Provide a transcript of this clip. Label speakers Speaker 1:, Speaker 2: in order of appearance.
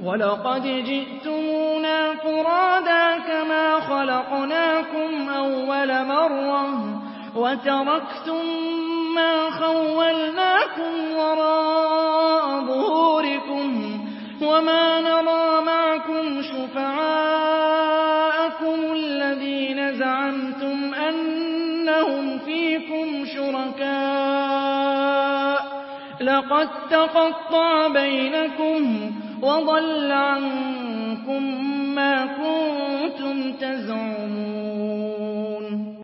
Speaker 1: وَلَقَدْ جِئْتُمُونَا فُرَادَىٰ كَمَا خَلَقْنَاكُمْ أَوَّلَ مَرَّةٍ وَتَرَكْتُم مَّا خَوَّلْنَاكُمْ وَرَاءَ ظُهُورِكُمْ وَمَا نَرَىٰ مَعَكُمْ شُفَعَاءَكُمُ الَّذِينَ زَعَمْتُمْ أَنَّهُمْ فِيكُمْ شُرَكَاءُ ۚ لَقَد تَّقَطَّعَ بَيْنَكُمْ وَضَلَّ عَنكُم مَّا كُنتُمْ تَزْعُمُونَ